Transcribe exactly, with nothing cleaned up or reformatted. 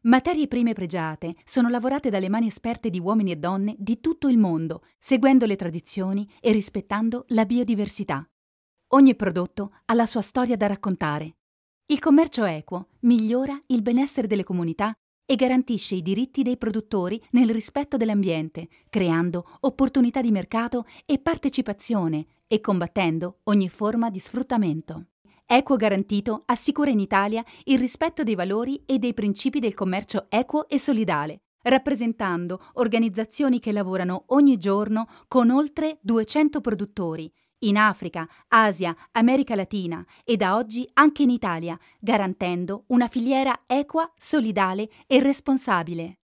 Materie prime pregiate sono lavorate dalle mani esperte di uomini e donne di tutto il mondo, seguendo le tradizioni e rispettando la biodiversità. Ogni prodotto ha la sua storia da raccontare. Il commercio equo migliora il benessere delle comunità e garantisce i diritti dei produttori nel rispetto dell'ambiente, creando opportunità di mercato e partecipazione e combattendo ogni forma di sfruttamento. Equo Garantito assicura in Italia il rispetto dei valori e dei principi del commercio equo e solidale, rappresentando organizzazioni che lavorano ogni giorno con oltre duecento produttori in Africa, Asia, America Latina e da oggi anche in Italia, garantendo una filiera equa, solidale e responsabile.